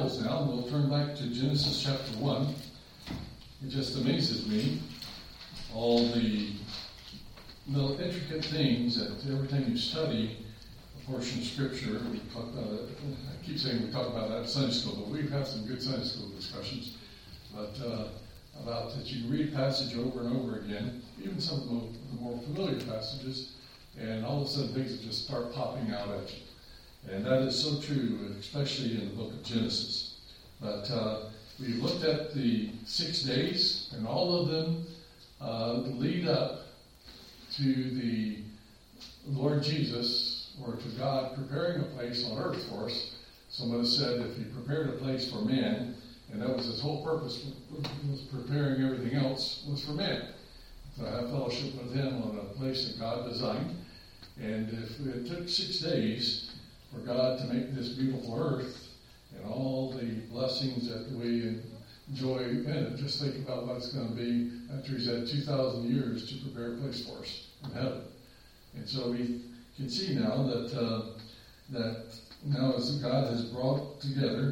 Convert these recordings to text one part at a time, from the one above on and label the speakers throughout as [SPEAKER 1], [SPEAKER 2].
[SPEAKER 1] Bibles now, and we'll turn back to Genesis chapter 1. It just amazes me, all the little intricate things that every time you study a portion of Scripture, we talk about it. I keep saying we talk about that in Sunday school, but we've had some good Sunday school discussions. But about that you read a passage over and over again, even some of the more familiar passages, and all of a sudden things just start popping out at you. And that is so true, especially in the book of Genesis. But we looked at the 6 days, and all of them lead up to the Lord Jesus, or to God preparing a place on earth for us. Someone said if he prepared a place for man, and that was his whole purpose, was preparing everything else, was for man. To have fellowship with him on a place that God designed. And if it took 6 days for God to make this beautiful earth and all the blessings that we enjoy in it, just think about what it's going to be after he's had 2,000 years to prepare a place for us in heaven. And so we can see now that now as God has brought together,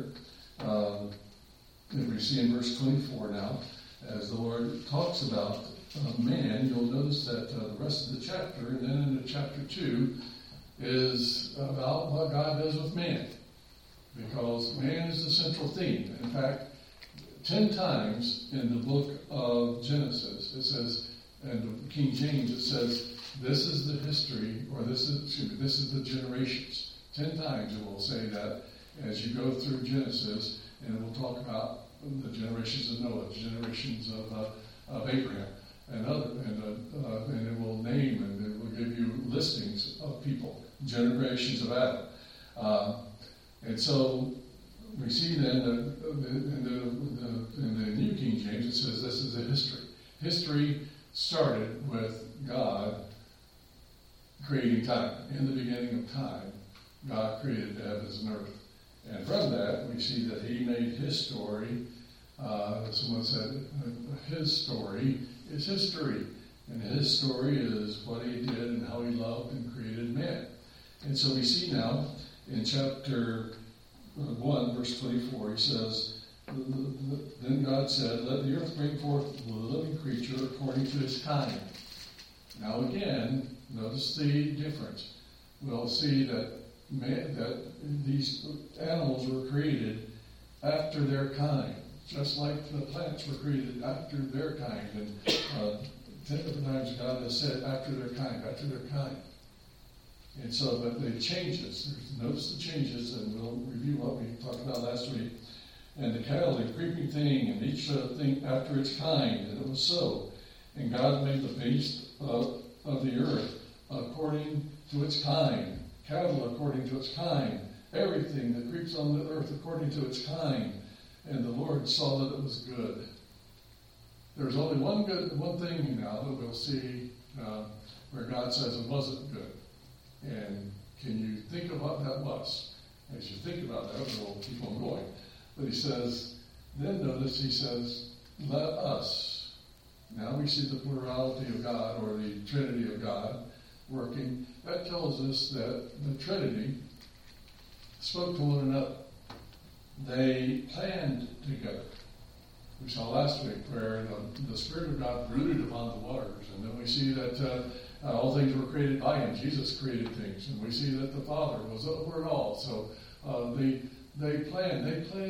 [SPEAKER 1] if we see in verse 24 now, as the Lord talks about man, you'll notice that the rest of the chapter, and then into chapter 2, is about what God does with man. Because man is the central theme. In fact, 10 times in the book of Genesis, it says, and the King James, it says, this is the history, or this is the generations. 10 times it will say that as you go through Genesis, and it will talk about the generations of Noah, the generations of Abraham, and it will name and it will give you listings of people, generations of Adam. And so we see then in the New King James it says this is a history. History started with God creating time. In the beginning of time, God created the heavens and earth. And from that, we see that he made his story. Someone said his story is history. And his story is what he did and how he loved and created man. And so we see now in chapter 1, verse 24, he says, then God said, let the earth bring forth the living creature according to his kind. Now again, notice the difference. We'll see that these animals were created after their kind, just like the plants were created after their kind. And 10 different times God has said after their kind, after their kind. And so, but the changes, notice the changes, and we'll review what we talked about last week. And the cattle, the creeping thing, and each thing after its kind, and it was so. And God made the beast of the earth according to its kind, cattle according to its kind, everything that creeps on the earth according to its kind. And the Lord saw that it was good. There's only one thing now that we'll see where God says it wasn't good. And can you think of what that was? As you think about that, we'll keep on going. But he says, then notice he says, let us. Now we see the plurality of God, or the Trinity of God working. That tells us that the Trinity spoke to one another. They planned together. We saw last week where the Spirit of God brooded upon the waters. And then we see that all things were created by him. Jesus created things. And we see that the Father was over it all. So they planned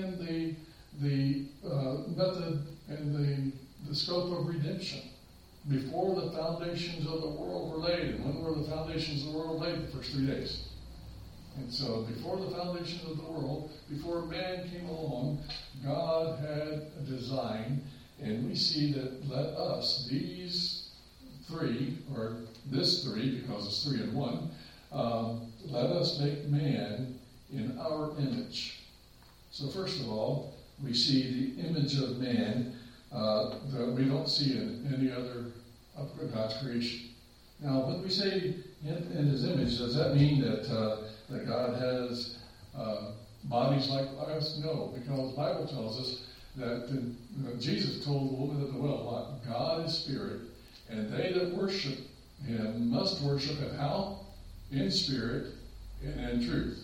[SPEAKER 1] the method and the scope of redemption before the foundations of the world were laid. And when were the foundations of the world laid? The first 3 days. And so before the foundations of the world, before man came along, God had a design, and we see that let us, these three, or this three, because it's 3 in 1, let us make man in our image. So first of all, we see the image of man that we don't see in any other of God's creation. Now, when we say in his image, does that mean that God has bodies like us? No, because the Bible tells us that Jesus told the woman at the well, what? God is spirit, and they that worship him must worship him how? In spirit and in truth.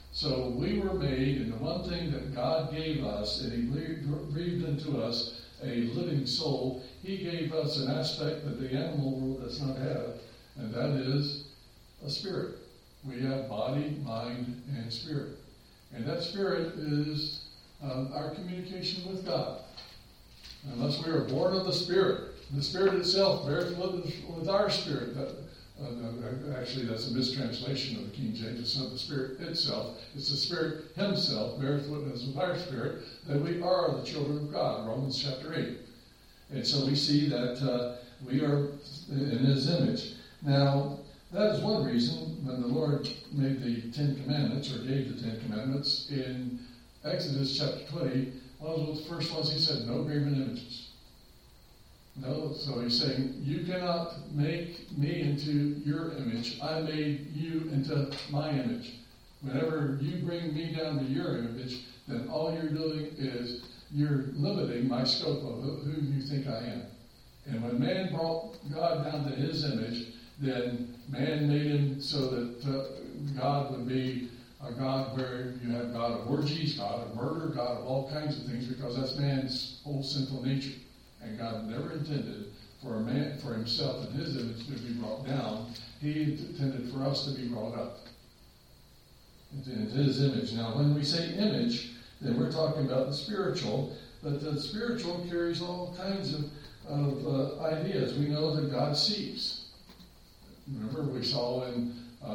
[SPEAKER 1] So we were made, and the one thing that God gave us, and He breathed into us a living soul, He gave us an aspect that the animal world does not have, and that is a spirit. We have body, mind, and spirit. And that spirit is our communication with God. Unless we are born of the Spirit itself bears witness with our spirit. Actually, that's a mistranslation of the King James. It's not the Spirit itself. It's the Spirit Himself bears witness with our spirit that we are the children of God, Romans chapter 8. And so we see that we are in His image. Now, that is one reason when the Lord made the Ten Commandments, or gave the Ten Commandments, in Exodus chapter 20, one of the first ones He said, no graven images. No, so He's saying, you cannot make me into your image. I made you into my image. Whenever you bring me down to your image, then all you're doing is you're limiting my scope of who you think I am. And when man brought God down to His image, then man made Him so that God would be a God where you have God of orgies, God of murder, God of all kinds of things, because that's man's whole sinful nature. And God never intended for a man, for Himself and His image to be brought down. He intended for us to be brought up into His image. Now, when we say image, then we're talking about the spiritual, but the spiritual carries all kinds of ideas. We know that God sees. Remember, we saw in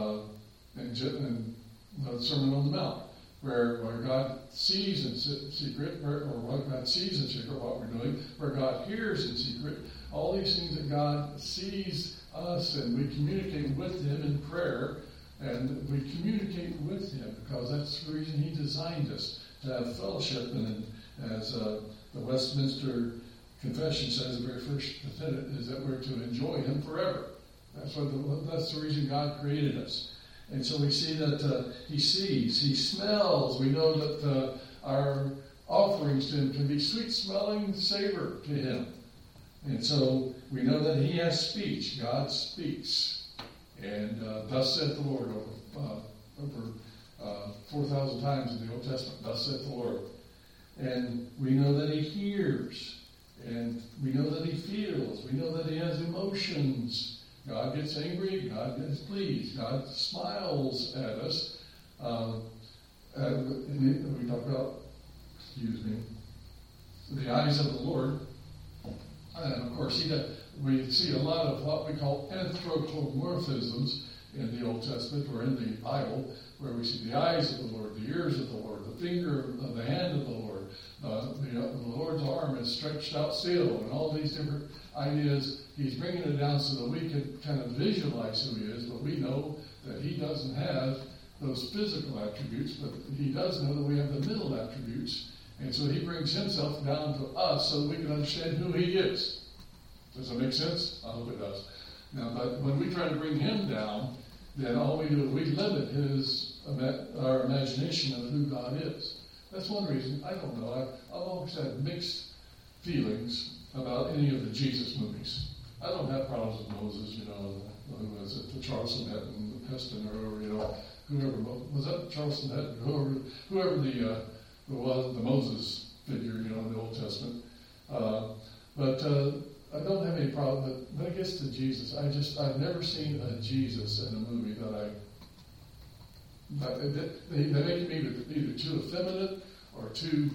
[SPEAKER 1] the Sermon on the Mount, where God sees in secret, or what God sees in secret, what we're doing, where God hears in secret, all these things that God sees us, and we communicate with Him in prayer, and we communicate with Him because that's the reason He designed us, to have fellowship. And as the Westminster Confession says, the very first tenet is that we're to enjoy Him forever. That's the reason God created us. And so we see that He sees, He smells. We know that our offerings to Him can be sweet-smelling savor to Him. And so we know that He has speech. God speaks. And thus saith the Lord over 4,000 times in the Old Testament. Thus saith the Lord. And we know that He hears. And we know that He feels. We know that He has emotions. God gets angry, God gets pleased, God smiles at us. And we talk about, the eyes of the Lord. And of course, we see a lot of what we call anthropomorphisms in the Old Testament or in the Bible, where we see the eyes of the Lord, the ears of the Lord, the finger of the hand of the Lord, the Lord's arm is stretched out still, and all these different ideas. He's bringing it down so that we can kind of visualize who He is, but we know that He doesn't have those physical attributes, but He does know that we have the mental attributes, and so He brings Himself down to us so that we can understand who He is. Does that make sense? I hope it does. Now, but when we try to bring Him down, then all we do is we limit our imagination of who God is. That's one reason. I don't know. I've always had mixed feelings about any of the Jesus movies. I don't have problems with Moses, who was it, the Charleston Heston, the Heston, or whoever was that Charleston Heston, whoever the Moses figure, in the Old Testament. But I don't have any problem. But I guess to Jesus, I've never seen a Jesus in a movie they make him either too effeminate or too.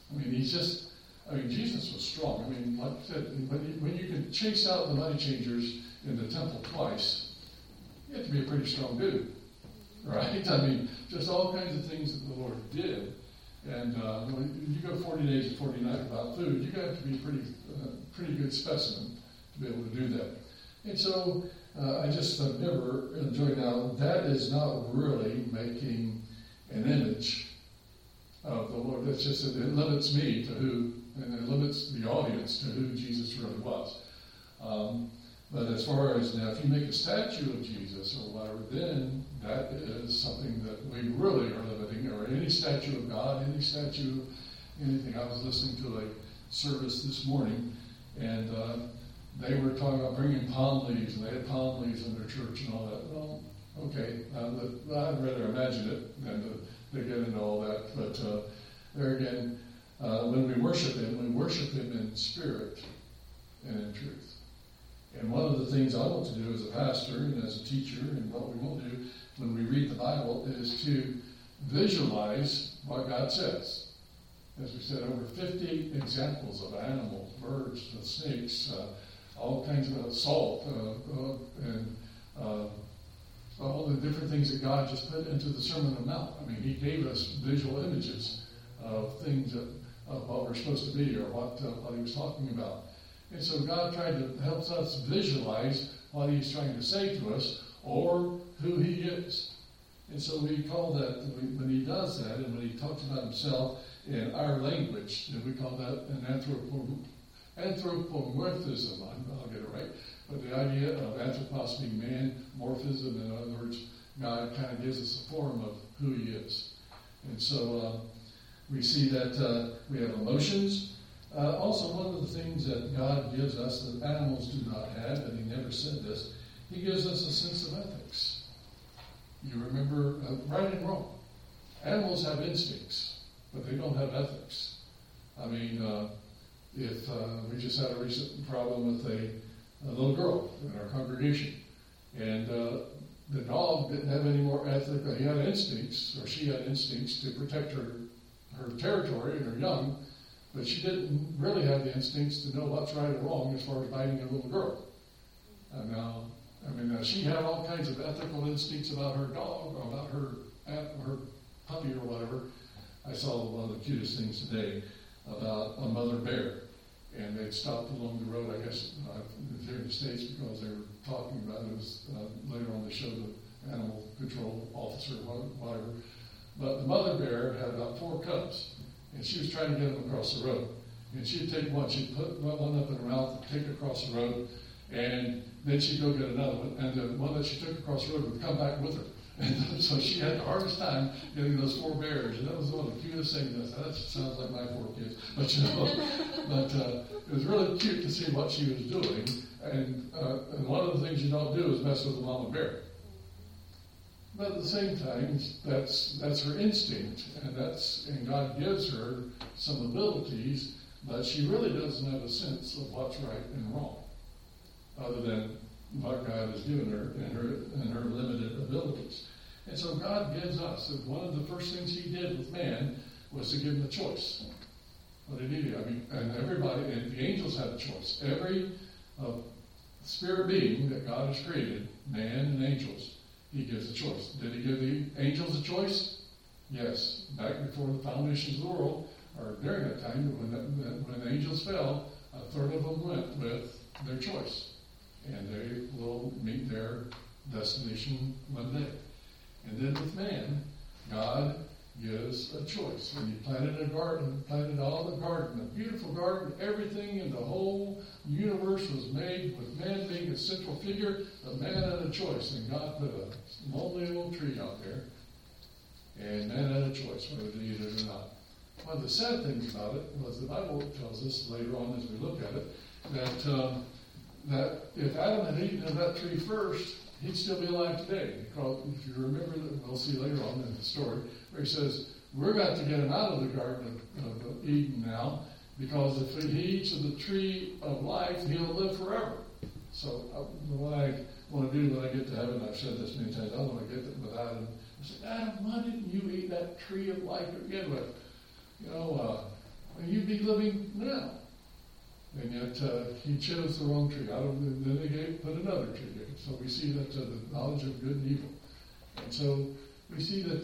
[SPEAKER 1] Jesus was strong. Like I said, when you can chase out the money changers in the temple twice, you have to be a pretty strong dude, right? Just all kinds of things that the Lord did. And when you go 40 days and 40 nights without food, you got to be a pretty good specimen to be able to do that. And so I just have never enjoyed. Now, that is not really making an image of the Lord. That's just that it limits me to who, and it limits the audience to who Jesus really was. But as far as now, if you make a statue of Jesus or whatever, then that is something that we really are limiting, or any statue of God, any statue of anything. I was listening to a service this morning, and they were talking about bringing palm leaves, and they had palm leaves in their church and all that. Well, okay, I'd rather imagine it than to to get into all that. But there again, when we worship Him in spirit and in truth. And one of the things I want to do as a pastor and as a teacher, and what we will do when we read the Bible, is to visualize what God says. As we said, over 50 examples of animals, birds, snakes, all kinds of salt, and all the different things that God just put into the Sermon on the Mount. I mean, He gave us visual images of things of what we're supposed to be, or what He was talking about. And so God tried to help us visualize what He's trying to say to us, or who He is. And so we call that, when He does that, and when He talks about Himself in our language, and we call that an anthropomorphism. I'll get it right. But the idea of anthropos being man, morphism, in other words, God kind of gives us a form of who He is. And so we see that we have emotions. Also, one of the things that God gives us that animals do not have, and He never said this, He gives us a sense of ethics. You remember right and wrong. Animals have instincts, but they don't have ethics. I mean, if we just had a recent problem with a little girl in our congregation, and the dog didn't have any more ethics. He had instincts, or she had instincts to protect her territory and her young, but she didn't really have the instincts to know what's right or wrong as far as biting a little girl. And now, she had all kinds of ethical instincts about her dog, or about her puppy or whatever. I saw one of the cutest things today about a mother bear. And they'd stopped along the road, I guess, here in the States, because they were talking about it. It was later on they showed the animal control officer, whatever. But the mother bear had about 4 cubs, and she was trying to get them across the road. And she'd take one, she'd put one up in her mouth, take it across the road, and then she'd go get another one, and the one that she took across the road would come back with her. And so she had the hardest time getting those 4 bears, and that was one of the cutest things. I said, that just sounds like my 4 kids. But it was really cute to see what she was doing. And one of the things you don't do is mess with a mama bear. But at the same time, that's her instinct, and God gives her some abilities, but she really doesn't have a sense of what's right and wrong, other than what God has given her and her limited abilities. And so God gives us, and one of the first things He did with man was to give him a choice. What did He do? And everybody, and the angels had a choice. Every spirit being that God has created, man and angels, He gives a choice. Did He give the angels a choice? Yes. Back before the foundations of the world, or during that time, when the angels fell, a third of them went with their choice. And they will meet their destination one day. And then with man, God gives a choice. When He planted a garden, planted all the garden, a beautiful garden, everything in the whole universe was made with man being a central figure, but man had a choice. And God put a lonely little tree out there, and man had a choice whether to eat it or not. One of the sad things about it was the Bible tells us later on as we look at it, that if Adam had eaten of that tree first, he'd still be alive today. Because if you remember, we'll see later on in the story, where He says, we're going to get him out of the Garden of Eden now, because if he eats of the tree of life, he'll live forever. So what I want to do when I get to heaven, I've said this many times, I want to get with Adam. I say, Adam, why didn't you eat that tree of life to begin with? You'd be living now. And yet he chose the wrong tree. Then they put another tree there. So we see that the knowledge of good and evil. And so we see that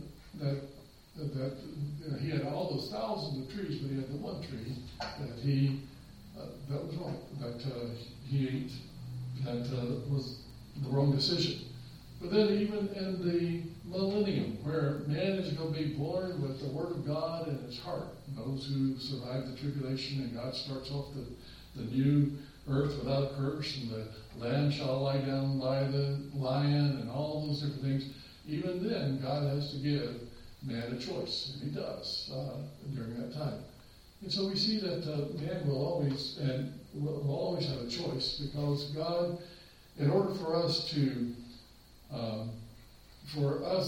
[SPEAKER 1] he had all those thousands of trees, but he had the one tree that was wrong, that he ate, that was the wrong decision. But then even in the millennium, where man is going to be born with the Word of God in his heart, those who survive the tribulation, and God starts off the new earth without a curse, and the lamb shall lie down by the lion, and all those different things, even then God has to give man a choice, and He does during that time. And so we see that man will always have a choice, because God, in order for us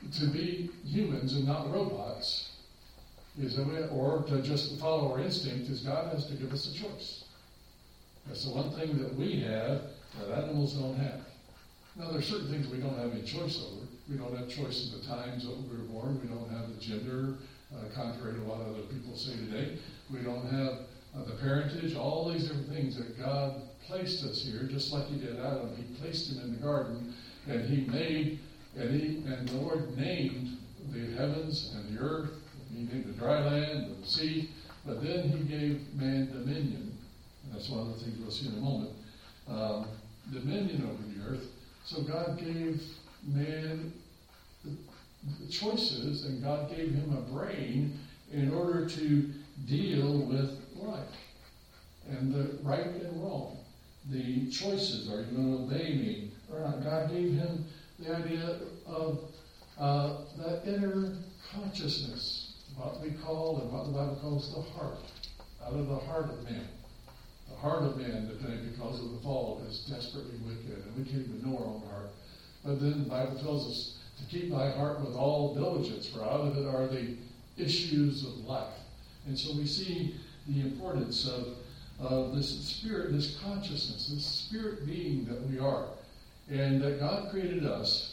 [SPEAKER 1] to be humans and not robots, or to just follow our instinct, is God has to give us a choice. That's the one thing that we have that animals don't have. Now, there are certain things we don't have any choice over. We don't have choice in the times that we were born. We don't have the gender, contrary to what other people say today. We don't have the parentage, all these different things that God placed us here, just like He did Adam. He placed him in the garden, and He made, and the Lord named the heavens and the earth. He named the dry land, the sea, but then He gave man dominion. And that's one of the things we'll see in a moment. Dominion over the earth. So God gave man the choices, and God gave him a brain in order to deal with life and the right and wrong, the choices. Are you going to obey me or not? God gave him the idea of that inner consciousness, what we call and what the Bible calls the heart, out of the heart of man. The heart of man, because of the fall, is desperately wicked, and we can't even know our own heart. But then the Bible tells us to keep thy heart with all diligence, for out of it are the issues of life. And so we see the importance of this spirit, this consciousness, this spirit being that we are. And that God created us,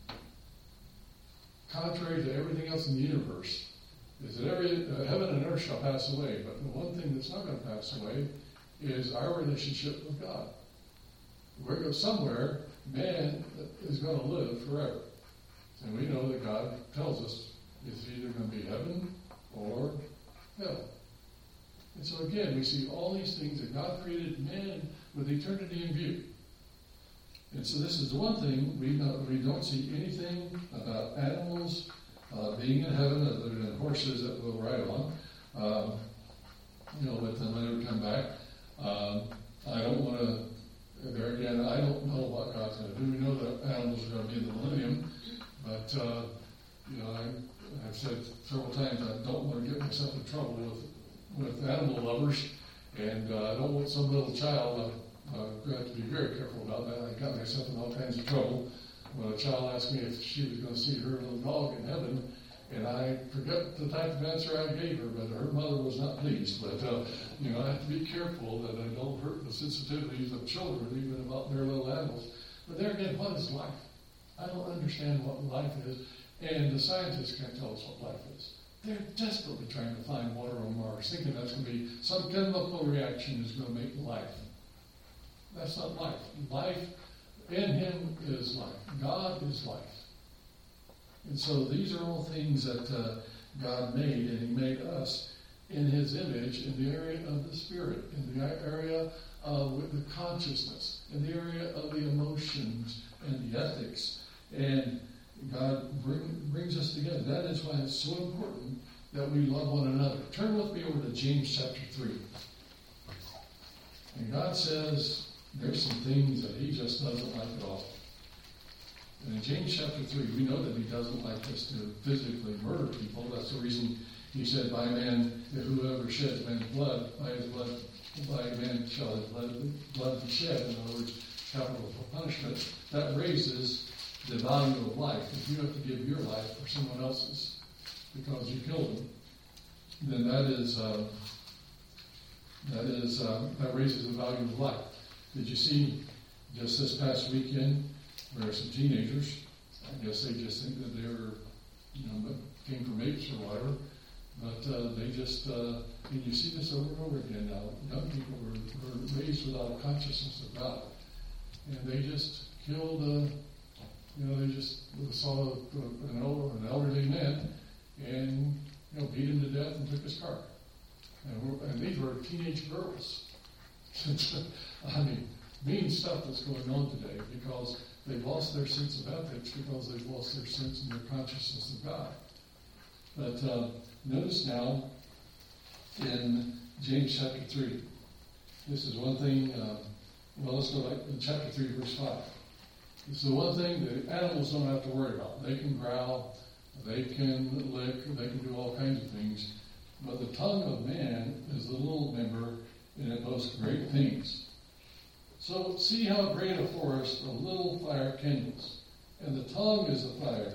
[SPEAKER 1] contrary to everything else in the universe, is that heaven and earth shall pass away, but the one thing that's not going to pass away is our relationship with God. We're going somewhere, man is going to live forever. And we know that God tells us it's either going to be heaven or hell. And so again, we see all these things that God created man with eternity in view. And so this is the one thing we don't see anything about animals being in heaven other than horses that we'll ride on. Let them later come back. I don't want to. There again, I don't know what God's going to do. We know that animals are going to be in the millennium, but I've said several times I don't want to get myself in trouble with animal lovers, and I don't want some little child. I've got to be very careful about that. I got myself in all kinds of trouble when a child asked me if she was going to see her little dog in heaven, and I forget the type of answer I gave her, but her mother was not pleased. But I have to be careful that I don't hurt the sensitivities of children, even about their little animals. But there again, what is life? I don't understand what life is, and the scientists can't tell us what life is. They're desperately trying to find water on Mars, thinking that's going to be some chemical reaction is going to make life. That's not life. Life in Him is life. God is life. And so these are all things that God made, and He made us in His image in the area of the spirit, in the area of the consciousness, in the area of the emotions and the ethics. And God brings us together. That is why it's so important that we love one another. Turn with me over to James chapter 3. And God says there's some things that He just doesn't like at all. And in James chapter 3, we know that He doesn't like us to physically murder people. That's the reason He said, by man, if whoever sheds man's blood, by man shall his blood be shed. In other words, capital punishment. That raises the value of life. If you have to give your life for someone else's because you killed them, then that raises the value of life. Did you see just this past weekend? There are some teenagers. I guess they just think that they were, came from apes or whatever. But they just, and you see this over and over again now. Young people were raised without a consciousness of God, and they just killed. They just saw an elderly man and beat him to death and took his car. And these were teenage girls. I mean, mean stuff that's going on today because they've lost their sense of ethics, because they've lost their sense and their consciousness of God. But notice now in James chapter 3. This is one thing, let's go back to chapter 3, verse 5. This is the one thing that animals don't have to worry about. They can growl, they can lick, they can do all kinds of things. But the tongue of man is the little member, and it boasts great things. So see how great a forest a little fire kindles. And the tongue is the fire,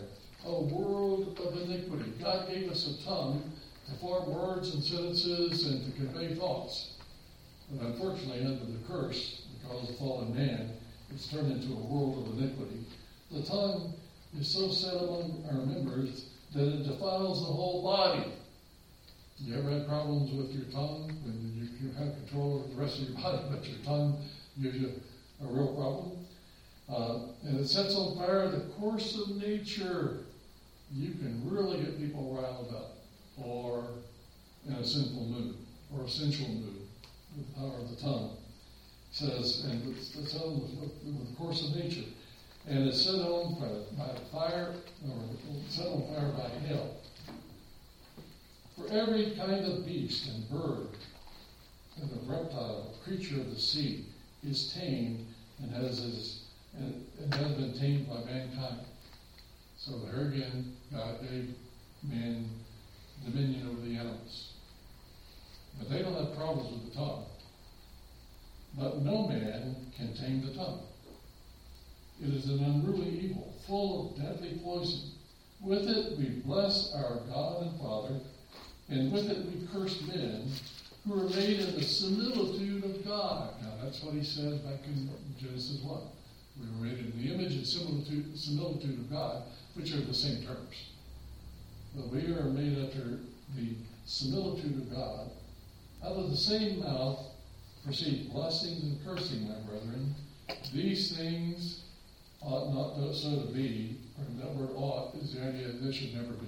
[SPEAKER 1] a world of iniquity. God gave us a tongue to form words and sentences and to convey thoughts. But unfortunately, under the curse, because of fallen man, it's turned into a world of iniquity. The tongue is so set among our members that it defiles the whole body. You ever had problems with your tongue when you have control of the rest of your body, but your tongue gives you a real problem? And it sets on fire the course of nature. You can really get people riled up or in a sinful mood or a sensual mood with the power of the tongue. It says, and it's on with the course of nature. And it's set on by fire, or set on fire by hell. For every kind of beast and bird and of reptile, creature of the sea, is tamed and has been tamed by mankind. So there again, God gave man dominion over the animals. But they don't have problems with the tongue. But no man can tame the tongue. It is an unruly evil, full of deadly poison. With it we bless our God and Father, and with it we curse men who are made in the similitude of God. Now that's what he says back in Genesis 1. We were made in the image and similitude of God, which are the same terms. But we are made after the similitude of God. Out of the same mouth proceed blessings and cursing, my brethren. These things ought not so to be, or that word ought is the idea that this should never be.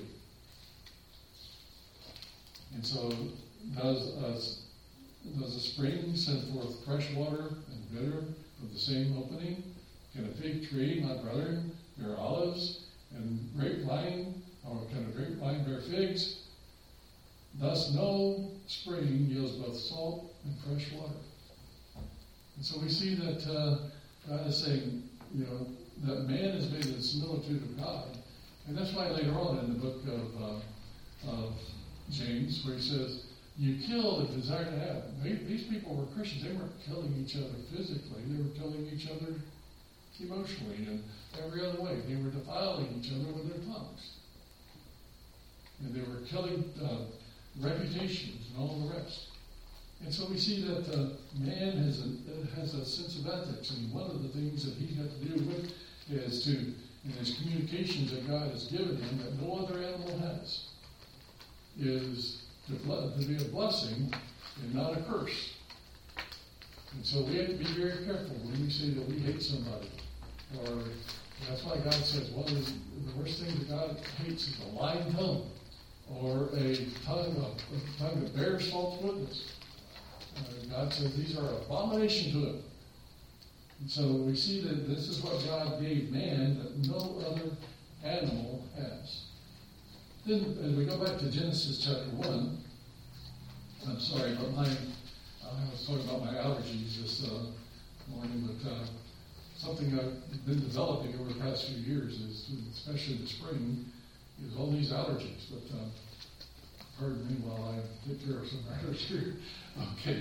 [SPEAKER 1] And so does a spring send forth fresh water and bitter from the same opening? Can a fig tree, my brethren, bear olives, and grapevine, or can a grapevine bear figs? Thus no spring yields both salt and fresh water. And so we see that God is saying, that man is made in the similitude of God. And that's why later on in the book of James, where he says, you kill the desire to have. These people were Christians. They weren't killing each other physically. They were killing each other emotionally and every other way. They were defiling each other with their tongues. And they were killing reputations and all the rest. And so we see that man has a sense of ethics, and one of the things that he's got to deal with is to, in his communications that God has given him, that no other animal has, is to be a blessing and not a curse. And so we have to be very careful when we say that we hate somebody. Or that's why God says one of the worst things that God hates is a lying tongue, or a tongue that bears false witness. God says these are abomination to him. And so we see that this is what God gave man that no other animal has. Then, as we go back to Genesis chapter 1, I'm sorry, but I was talking about my allergies this morning, but something I've been developing over the past few years is, especially in the spring, is all these allergies. But pardon me while I take care of some matters here. Okay.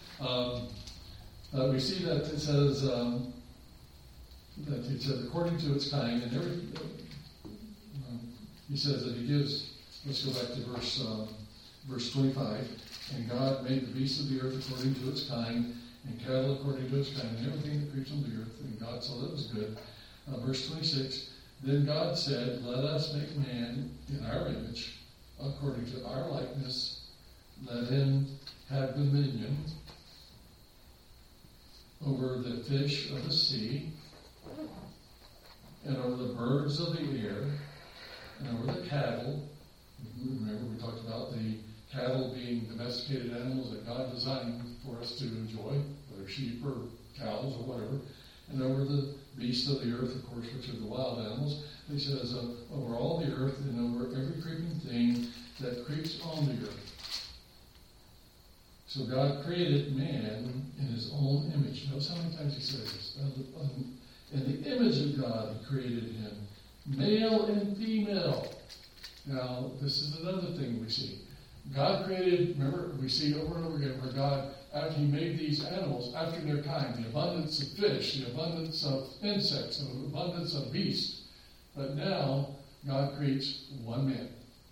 [SPEAKER 1] We see that it says according to its kind, and he says that he gives. Let's go back to verse 25. And God made the beasts of the earth according to its kind, and cattle according to its kind, and everything that creeps on the earth. And God saw that it was good. Verse 26. Then God said, "Let us make man in our image, according to our likeness. Let him have dominion over the fish of the sea, and over the birds of the air, and over the cattle." Remember, we talked about the cattle being domesticated animals that God designed for us to enjoy, whether sheep or cows or whatever. And over the beasts of the earth, of course, which are the wild animals. He says, over all the earth and over every creeping thing that creeps on the earth. So God created man in his own image. Notice how many times he says this. In the image of God, he created him, male and female. Now, this is another thing we see. God created, remember, we see over and over again where God, after he made these animals after their kind, the abundance of fish, the abundance of insects, the abundance of beasts. But now, God creates one man.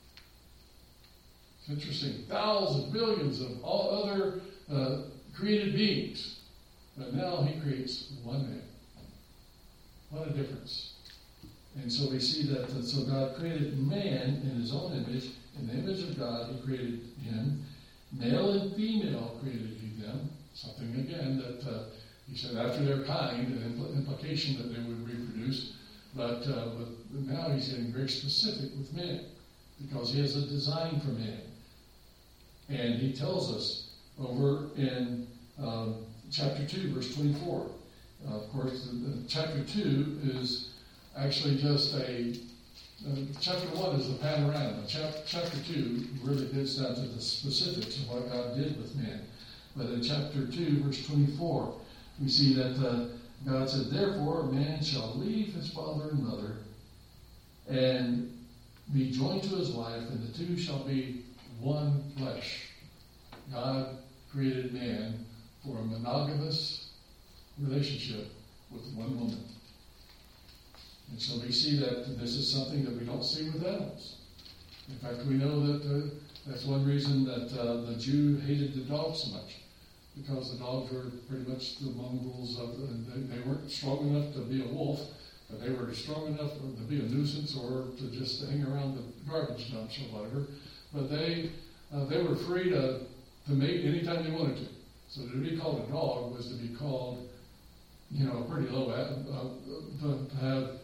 [SPEAKER 1] It's interesting. Thousands, billions of all other created beings. But now he creates one man. What a difference. And so we see that, so God created man in his own image. In the image of God, he created him. Male and female created he them. Something, again, that he said after their kind, an implication that they would reproduce. But now he's getting very specific with men because he has a design for man. And he tells us over in chapter 2, verse 24. Of course, chapter 2 is actually just chapter 1 is the panorama. Chapter 2 really gets down to the specifics of what God did with man. But in chapter 2, verse 24, we see that God said, "Therefore a man shall leave his father and mother and be joined to his wife, and the two shall be one flesh." God created man for a monogamous relationship with one woman. And so we see that this is something that we don't see with animals. In fact, we know that that's one reason that the Jew hated the dog so much, because the dogs were pretty much the mongrels they weren't strong enough to be a wolf, but they were strong enough to be a nuisance or to just hang around the garbage dumps or whatever. But they were free to mate anytime they wanted to. So to be called a dog was to be called, pretty low, to have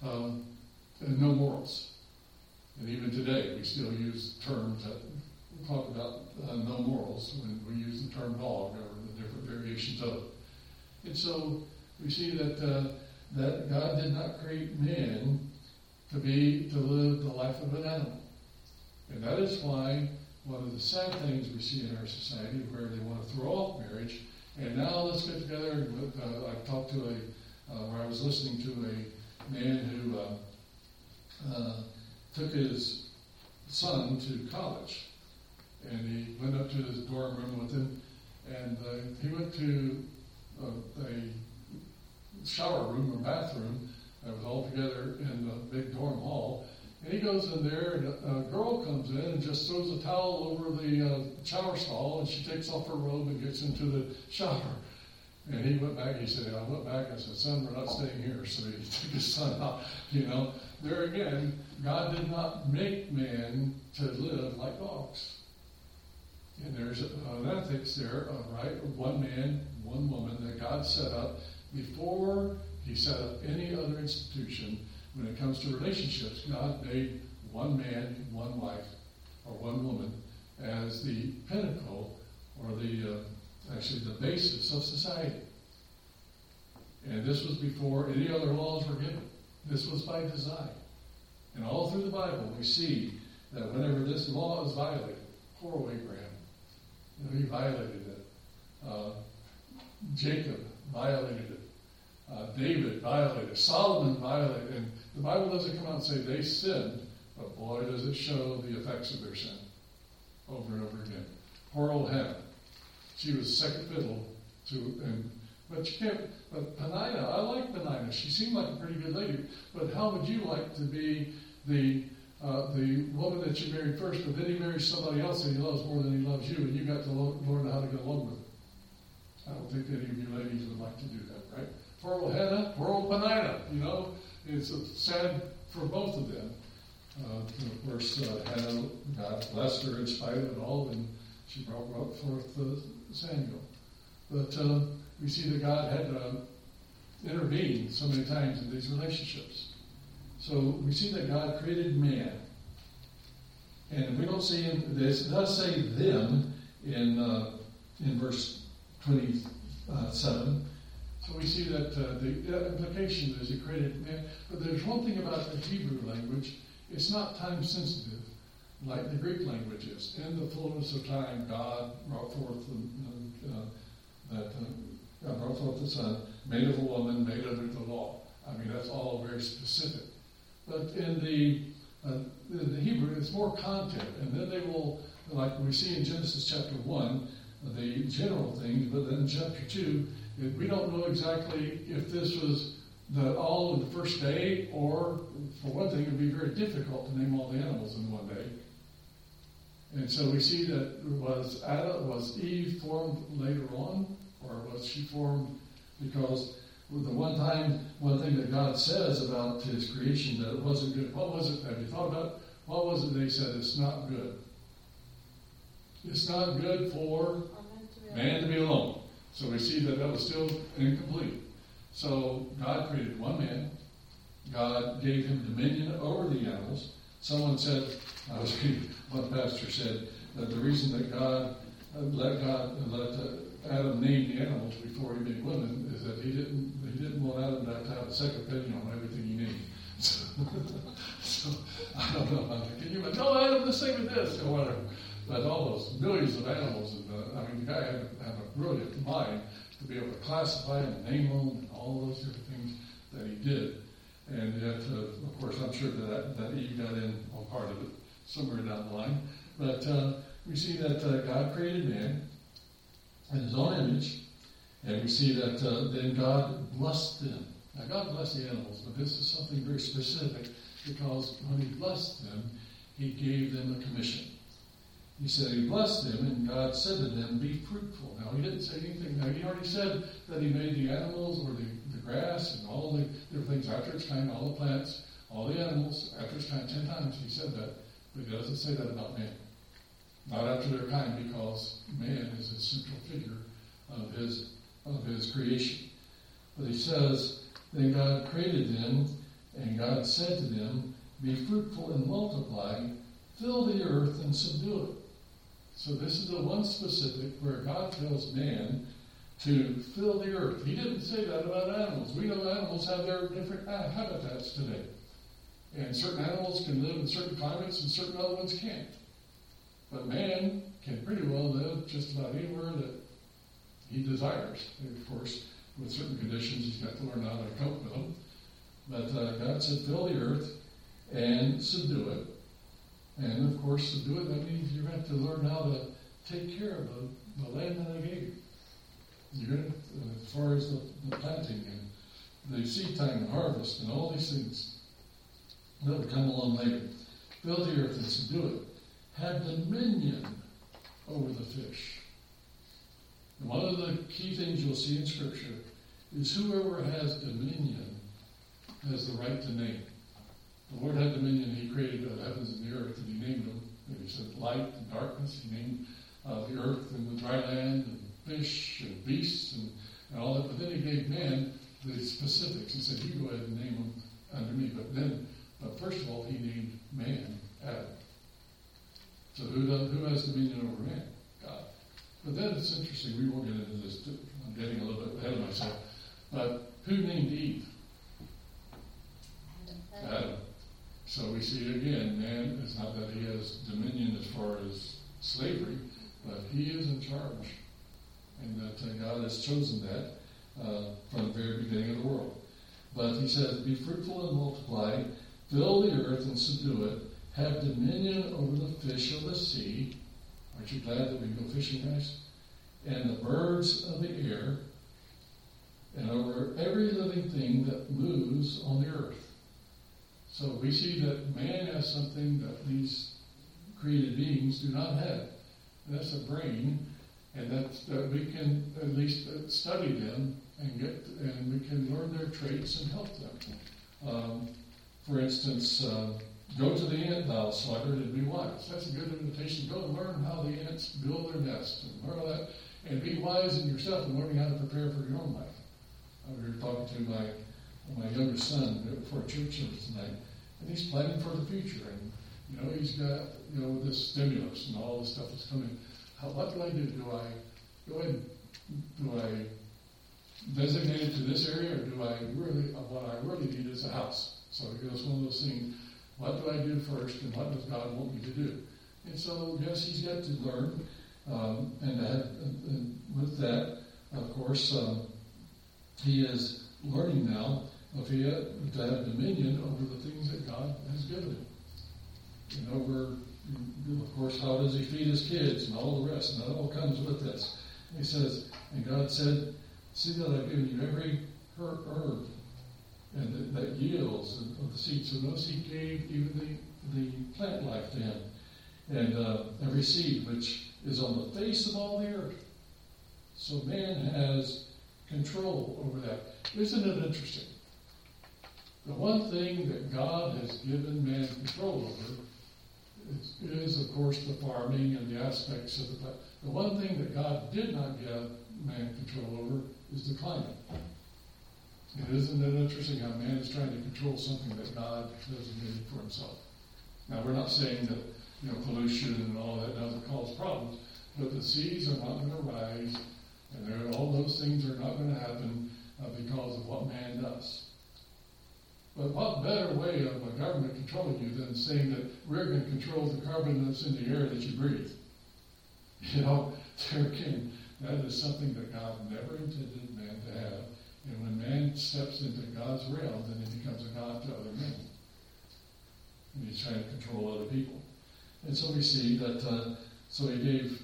[SPEAKER 1] no morals. And even today, we still use terms that talk about no morals when we use the term dog or the different variations of it. And so we see that God did not create man to live the life of an animal. And that is why one of the sad things we see in our society where they want to throw off marriage, and now let's get together. I talked to where I was listening to a man who took his son to college, and he went up to his dorm room with him, and he went to a shower room or bathroom that was all together in the big dorm hall. And he goes in there, and a girl comes in and just throws a towel over the shower stall, and she takes off her robe and gets into the shower. And he went back, I said, "Son, we're not staying here." So he took his son out, There again, God did not make man to live like dogs. And there's an ethics there, right? One man, one woman that God set up before he set up any other institution. When it comes to relationships, God made one man, one wife, or one woman as the pinnacle or the basis of society. And this was before any other laws were given. This was by design. And all through the Bible, we see that whenever this law is violated, poor Abraham, he violated it. Jacob violated it. David violated it. Solomon violated it. And the Bible doesn't come out and say they sinned, but boy, does it show the effects of their sin over and over again. Poor old Hannah. She was second fiddle but Peninnah, I like Peninnah. She seemed like a pretty good lady. But how would you like to be the woman that you married first, but then he marries somebody else that he loves more than he loves you, and you got to learn how to get along with him? I don't think any of you ladies would like to do that, right? Poor old Hannah, poor old Peninnah, It's sad for both of them. Of course, Hannah, God blessed her in spite of it all, and she brought forth Samuel. But we see that God had intervened so many times in these relationships. So we see that God created man. And we don't see this. It does say them in verse 27. So we see that the implication is he created man. But there's one thing about the Hebrew language. It's not time sensitive like the Greek language is. In the fullness of time, God brought forth God brought forth the Son, made of a woman, made under the law. I mean, that's all very specific. But in the Hebrew, it's more content. And then they will, like we see in Genesis chapter 1, the general things, but then in chapter 2, we don't know exactly if this was all in the first day, or for one thing, it would be very difficult to name all the animals in one day. And so we see that was Eve formed later on, or was she formed because the one thing that God says about his creation, that it wasn't good. What was it? Have you thought about it? What was it they said? It's not good. It's not good for man to be alone. So we see that was still incomplete. So God created one man. God gave him dominion over the animals. Someone said, one pastor said that the reason that God let Adam name the animals before he made women is that he didn't want Adam to have a second opinion on everything he named. So I don't know. Can you imagine? No, Adam, let's say with this or whatever. But all those millions of animals, and the guy had a brilliant mind to be able to classify them and name them and all those different things that he did. And yet, of course, I'm sure that Eve got in on part of it somewhere down the line. But we see that God created man in his own image, and we see that then God blessed them. Now, God blessed the animals, but this is something very specific, because when he blessed them, he gave them a commission. He said he blessed them, and God said to them, be fruitful. Now, he didn't say anything. Now, he already said that he made the animals, or the grass, and all the different things after its kind, all the plants, all the animals, after its kind, 10 times he said that. But he doesn't say that about man. Not after their kind, because man is a central figure of his creation. But he says, then God created them, and God said to them, be fruitful and multiply, fill the earth and subdue it. So this is the one specific where God tells man to fill the earth. He didn't say that about animals. We know animals have their different habitats today. And certain animals can live in certain climates and certain other ones can't. But man can pretty well live just about anywhere that he desires. And of course, with certain conditions, he's got to learn how to cope with them. But God said, fill the earth and subdue it. And of course, subdue it, that means you have to learn how to take care of the land that I gave you. You're going to, as far as the planting and the seed time and harvest and all these things that will come along later. Fill the earth and subdue it. Have dominion over the fish. And one of the key things you'll see in Scripture is whoever has dominion has the right to name. The Lord had dominion. He created the heavens and the earth, and he named them. And he said light and darkness. He named the earth and the dry land and fish and beasts and all that. But then he gave man the specifics. He said, you go ahead and name them under me. But first of all, he named man Adam. So who has dominion over man? God. But then it's interesting. We won't get into this. I'm getting a little bit ahead of myself. But who named Eve? Adam. So we see again, man, it's not that he has dominion as far as slavery, but he is in charge. And that God has chosen that from the very beginning of the world. But he says, be fruitful and multiply, fill the earth and subdue it, have dominion over the fish of the sea. Aren't you glad that we can go fishing, guys? And the birds of the air, and over every living thing that moves on the earth. So we see that man has something that these created beings do not have. And that's a brain, and that we can at least study them and we can learn their traits and help them. For instance, go to the ant thou sluggard and be wise. That's a good invitation. Go and learn how the ants build their nest and learn all that, and be wise in yourself and learning how to prepare for your own life. We were talking to my youngest son for a church service tonight, and he's planning for the future. And he's got this stimulus and all this stuff that's coming. What do I do? Do I go ahead? Do I designate it to this area, or do I really? What I really need is a house. So it's one of those things. What do I do first, and what does God want me to do? And so, yes, he's got to learn, and with that, of course, he is learning now to have dominion over the things that God has given him. And over, of course, how does he feed his kids and all the rest, and that all comes with this. And he says, and God said, see that I've given you every herb and that yields of the seed. So notice he gave even the plant life to him. And every seed which is on the face of all the earth. So man has control over that. Isn't it interesting? The one thing that God has given man control over is, of course, the farming and the aspects of the plant. The one thing that God did not give man control over is the climate. And isn't it interesting how man is trying to control something that God designated for himself? Now, we're not saying that pollution and all that doesn't cause problems, but the seas are not going to rise, and all those things are not going to happen because of what man does. But what better way of a government controlling you than saying that we're going to control the carbon that's in the air that you breathe? That is something that God never intended man to have. And when man steps into God's realm, then he becomes a god to other men. And he's trying to control other people. And so we see that, so he gave,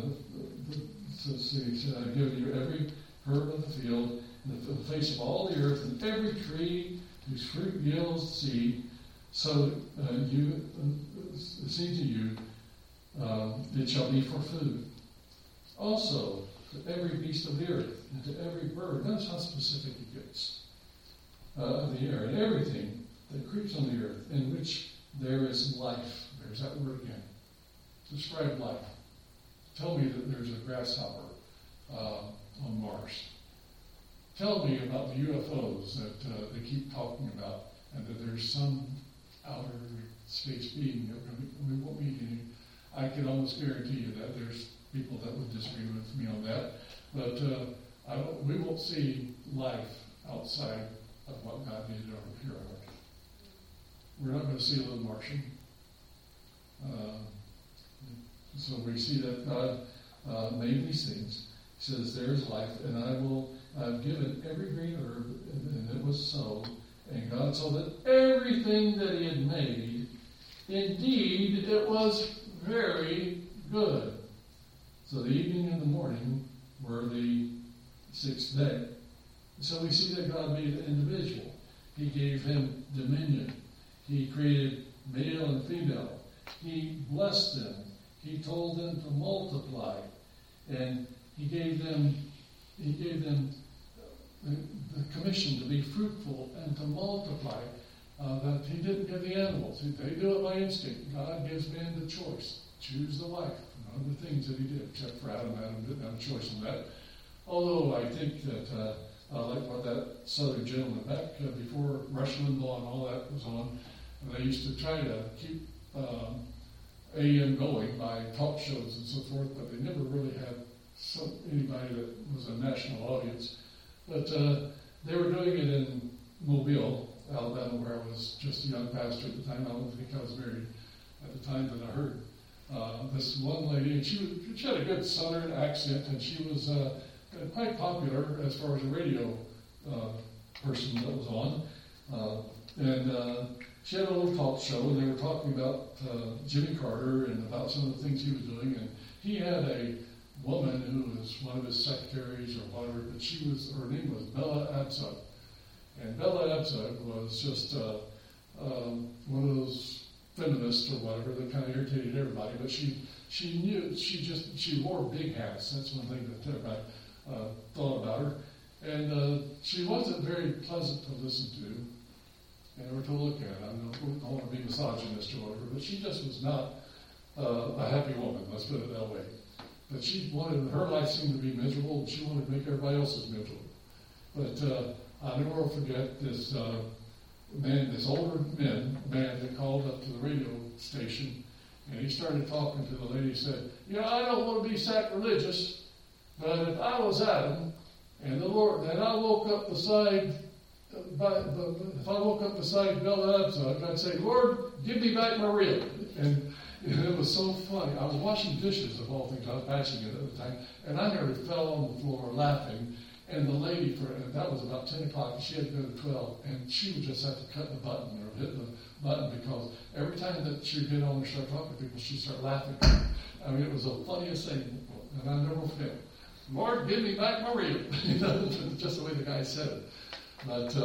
[SPEAKER 1] he said, I've given you every herb of the field, and the face of all the earth, and every tree whose fruit yields seed, so the seed to you, it shall be for food. Also, to every beast of the earth, and to every bird. Notice how specific he gets. Of the air, and everything that creeps on the earth, in which there is life. There's that word again. Describe life. Tell me that there's a grasshopper on Mars. Tell me about the UFOs that they keep talking about, and that there's some outer space being that we won't meet any. I can almost guarantee you that there's people that would disagree with me on that, but we won't see life outside of what God did over here on earth. We're not going to see a little Martian. So we see that God made these things. He says, there's life, and I've given every green herb, and it was so. And God saw that everything that he had made, indeed, it was very good. So the evening and the morning were the sixth day. So we see that God made an individual. He gave him dominion. He created male and female. He blessed them. He told them to multiply. And he gave them the commission to be fruitful and to multiply. That he didn't give the animals. They do it by instinct. God gives man the choice. Choose the wife. None of the things that he did, except for Adam. Adam didn't have a choice in that. Although I think that, like what that southern gentleman back before Rush Limbaugh and all that was on, they used to try to keep AM going by talk shows and so forth, but they never really had anybody that was a national audience. But they were doing it in Mobile, Alabama, where I was just a young pastor at the time. I don't think I was married at the time that I heard this one lady, and she had a good Southern accent, and she was quite popular as far as a radio person that was on. She had a little talk show, and they were talking about Jimmy Carter and about some of the things he was doing. And he had a woman who was one of his secretaries or whatever, but her name was Bella Abzug. And Bella Abzug was just one of those feminists or whatever that kind of irritated everybody. But she wore big hats. That's one thing that everybody thought about her. And she wasn't very pleasant to listen to or to look at. I don't want to be misogynist or whatever, but she just was not a happy woman, let's put it that way. But her life seemed to be miserable, and she wanted to make everybody else's miserable. But I never will forget this older man that called up to the radio station, and he started talking to the lady. He said, I don't want to be sacrilegious, but if I was Adam, and the Lord, and I woke up beside Bella Abzug, I'd say, Lord, give me back my rib. And it was so funny. I was washing dishes, of all things. I was patching it at the time. And I nearly fell on the floor laughing. And the lady, that was about 10 o'clock, and she had to go to 12. And she would just have to cut the button or hit the button, because every time that she would get on and start talking to people, she'd start laughing. I mean, it was the funniest thing. And I never forget. Lord, give me back my rib. Just the way the guy said it. But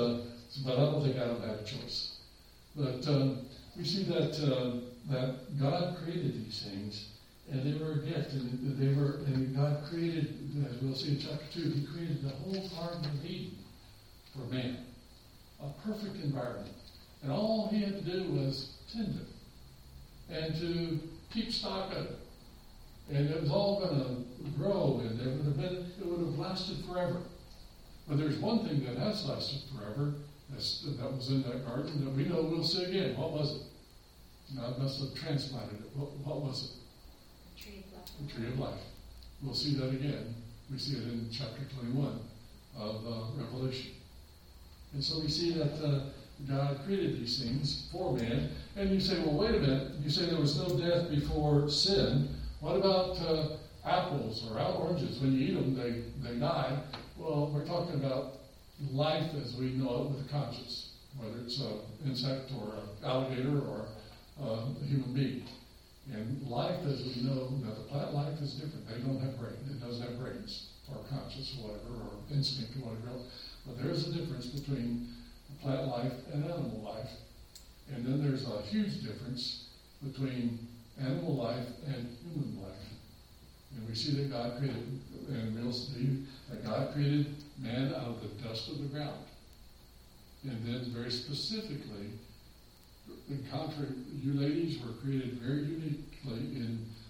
[SPEAKER 1] but I don't think Adam had a choice. But we see that God created these things, and they were a gift, and God created, as we'll see in chapter 2, He created the whole Garden of Eden for man, a perfect environment, and all He had to do was tend it and to keep stock of it, and it was all going to grow, and it would have lasted forever. But there's one thing that has lasted forever that was in that garden that we know we'll see again. What was it? God must have transplanted it. What was it?
[SPEAKER 2] The tree of life.
[SPEAKER 1] The tree of life. We'll see that again. We see it in chapter 21 of Revelation. And so we see that God created these things for man. And you say, well, wait a minute. You say there was no death before sin. What about apples or oranges? When you eat them, they die. Well, we're talking about life as we know it with a conscience, whether it's an insect or an alligator or a human being. And life as we know, now the plant life is different. They don't have brains. It doesn't have brains or conscience or whatever, or instinct or whatever else. But there is a difference between plant life and animal life. And then there's a huge difference between animal life and human life. And we see that God created, and we'll see that God created man out of the dust of the ground. And then very specifically, in contrary, you ladies were created very uniquely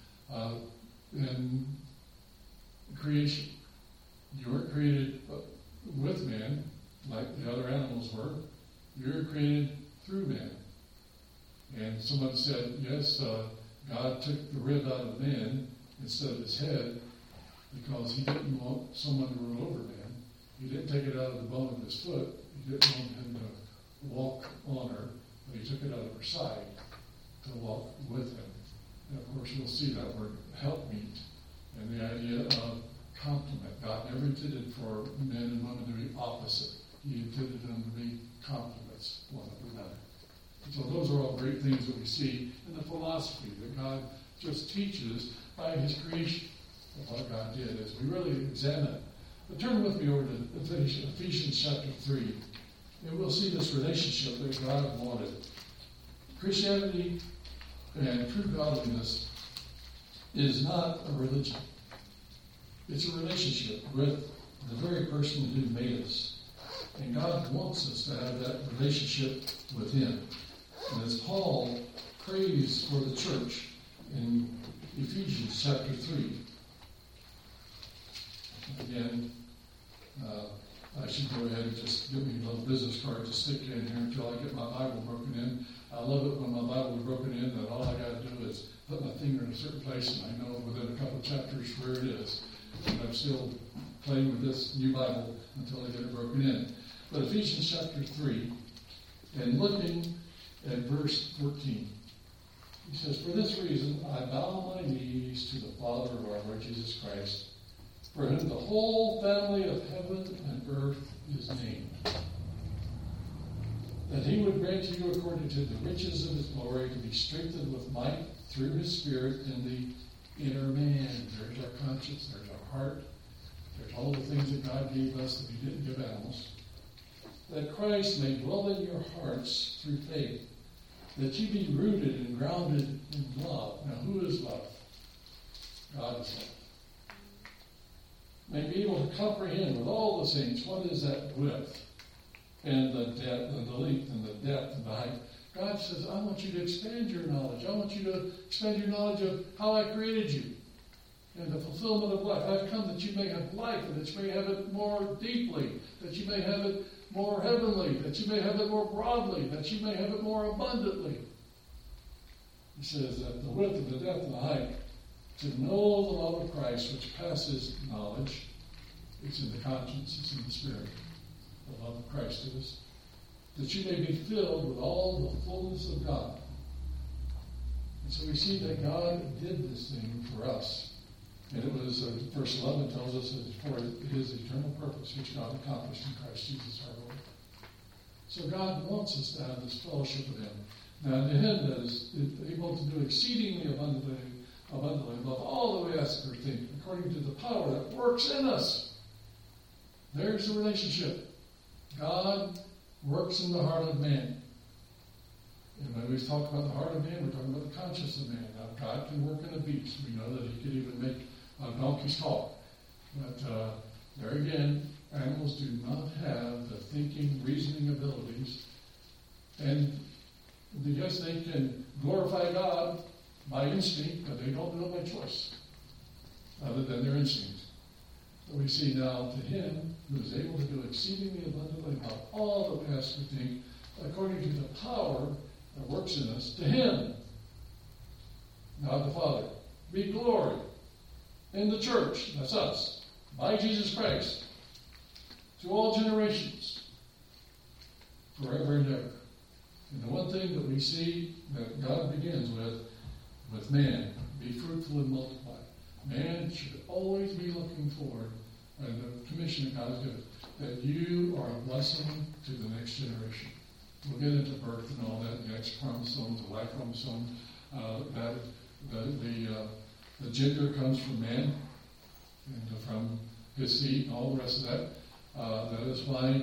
[SPEAKER 1] in creation. You weren't created with man like the other animals were. You were created through man. And someone said, yes, God took the rib out of man instead of his head because he didn't want someone to rule over man. He didn't take it out of the bone of his foot. He didn't want him to walk on her, but he took it out of her side to walk with him. And of course, you'll see that word helpmeet and the idea of complement. God never intended for men and women to be opposite. He intended them to be complements, one of another. So those are all great things that we see in the philosophy that God just teaches by His creation of what God did as we really examine it. But turn with me over to Ephesians chapter 3, and we'll see this relationship that God wanted. Christianity and true godliness is not a religion. It's a relationship with the very person who made us. And God wants us to have that relationship with Him. And as Paul prays for the church in Ephesians chapter 3, again, I should go ahead and just give me a little business card to stick in here until I get my Bible broken in. I love it when my Bible is broken in, that all I got to do is put my finger in a certain place and I know within a couple of chapters where it is. And I'm still playing with this new Bible until I get it broken in. But Ephesians chapter 3, and looking at verse 14, he says, "For this reason I bow my knees to the Father of our Lord Jesus Christ, for whom the whole family of heaven and earth is named, that He would grant you according to the riches of His glory to be strengthened with might through His Spirit in the inner man." There's our conscience, there's our heart, there's all the things that God gave us that He didn't give animals. "That Christ may dwell in your hearts through faith, that you be rooted and grounded in love." Now, who is love? God is love. "May be able to comprehend with all the saints what is that width and the depth and the length and the depth and the height." God says, I want you to expand your knowledge. I want you to expand your knowledge of how I created you and the fulfillment of life. I've come that you may have life and that you may have it more deeply, that you may have it more heavenly, that you may have it more broadly, that you may have it more abundantly. He says that the width and the depth and the height, to know the love of Christ, which passes knowledge. It's in the conscience, it's in the spirit. The love of Christ is. That you may be filled with all the fullness of God. And so we see that God did this thing for us. And it was, verse 11 tells us, that it's for His eternal purpose, which God accomplished in Christ Jesus our Lord. So God wants us to have this fellowship with Him. Now, to Him that is able to do exceedingly abundantly above all that we ask or think, according to the power that works in us. There's the relationship. God works in the heart of man. And when we talk about the heart of man, we're talking about the conscience of man. Now, God can work in a beast. We know that he could even make donkeys talk. But there again, animals do not have the thinking, reasoning abilities. And yes, they can glorify God by instinct, but they don't do it by choice, other than their instinct. But we see now to him who is able to do exceedingly abundantly above all that we ask or think, according to the power that works in us, to him, God the Father, be glory in the church, that's us, by Jesus Christ, to all generations, forever and ever. And the one thing that we see that God begins with man, be fruitful and multiply. Man should always be looking forward, and the commission that God has given, that you are a blessing to the next generation. We'll get into birth and all that, the X chromosome, the Y chromosome, that the gender comes from man, and from his seed, and all the rest of that. That is why,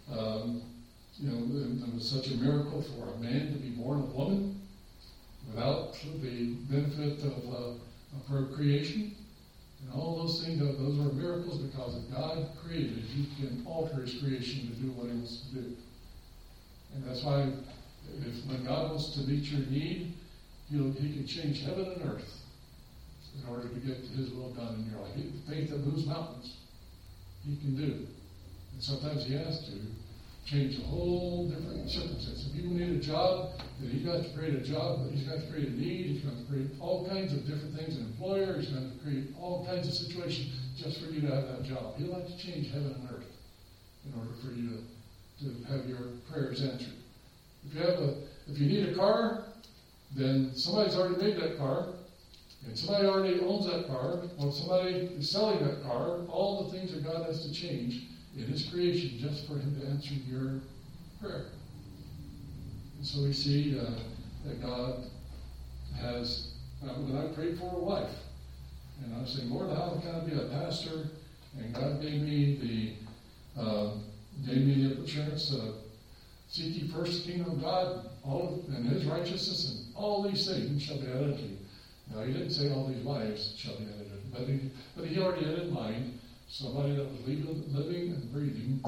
[SPEAKER 1] it was such a miracle for a man to be born of woman without the benefit of procreation. And all those things, those are miracles because if God created, he can alter his creation to do what he wants to do. And that's why when God wants to meet your need, he can change heaven and earth in order to get his will done in your life. Faith that moves mountains, he can do. And sometimes he has to change a whole different circumstance. If people need a job, then he's got to create a job, but he's got to create a need, he's got to create all kinds of different things, an employer, he's got to create all kinds of situations just for you to have that job. He'll have to change heaven and earth in order for you to have your prayers answered. If you need a car, then somebody's already made that car, and somebody already owns that car, or somebody is selling that car. All the things that God has to change in his creation just for him to answer your prayer. And so we see that God has, when I prayed for a wife, and I was saying, Lord, how can I be a pastor? And God gave me the assurance, seek ye first the kingdom of God, and his righteousness, and all these things shall be added to you. Now, he didn't say all these wives shall be added, but he already had in mind somebody that was living and breathing,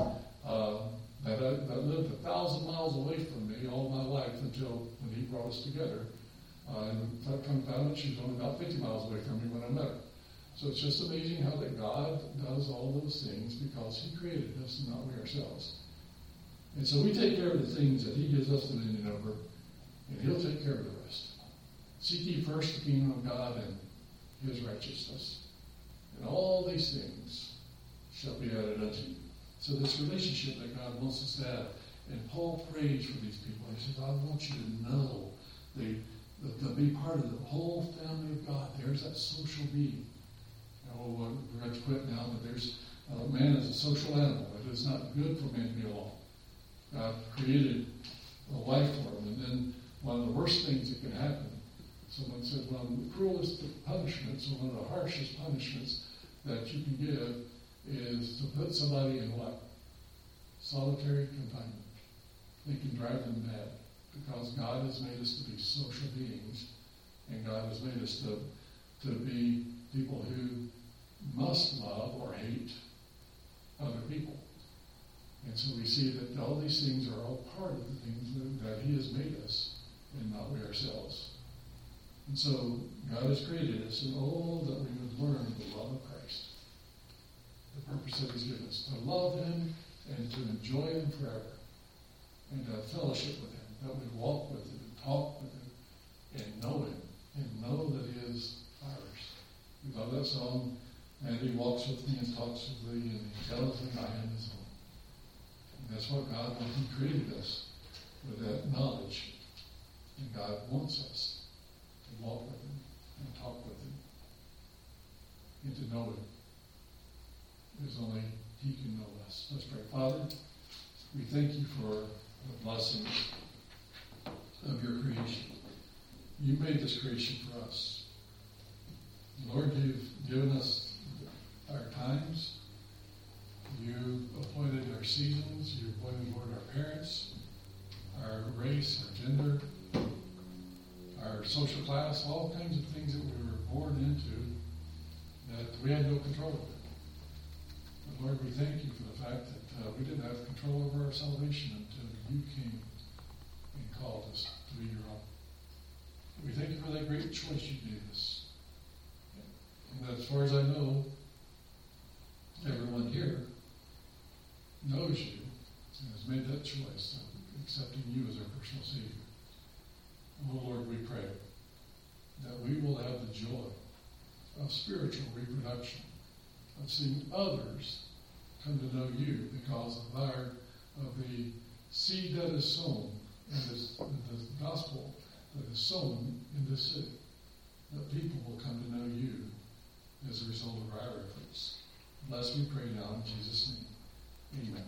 [SPEAKER 1] that lived 1,000 miles away from me all my life until when he brought us together. And I found out she was only about 50 miles away from me when I met her. So it's just amazing how that God does all those things because he created us and not we ourselves. And so we take care of the things that he gives us dominion over, and he'll take care of the rest. Seek ye first the kingdom of God and his righteousness, and all these things shall be added unto you. So this relationship that God wants us to have, and Paul prays for these people. He says, I want you to know to be part of the whole family of God. There's that social being. We're going to quit now, but man is a social animal. It is not good for man to be alone. God created a wife for him, and then one of the worst things that can happen, someone said, one of the cruelest punishments, or one of the harshest punishments that you can give is to put somebody in what? Solitary confinement. They can drive them mad because God has made us to be social beings, and God has made us to be people who must love or hate other people. And so we see that all these things are all part of the things that he has made us, and not we ourselves. And so God has created us, and that we would learn the love of Christ. The purpose that he's given us, to love him and to enjoy him forever, and to fellowship with him, that we walk with him and talk with him and know that he is ours. We love that song, and he walks with me and talks with me, and he tells me I am his own. And that's what God, when he created us, with that knowledge. And God wants us to walk with him and talk with him and to know him. There's only he can know us. Let's pray. Father, we thank you for the blessings of your creation. You made this creation for us. Lord, you've given us our times. You appointed our seasons. You appointed, Lord, our parents. part of it. But Lord, we thank you for the fact that we didn't have control over our salvation until you came and called us to be your own. We thank you for that great choice you gave us. And that as far as I know, everyone here knows you and has made that choice of accepting you as our personal Savior. Oh Lord, we pray that we will have the joy of spiritual reproduction, of seeing others come to know you because of the seed that is sown in the gospel that is sown in this city. That people will come to know you as a result of our efforts. Bless, we pray now in Jesus' name. Amen.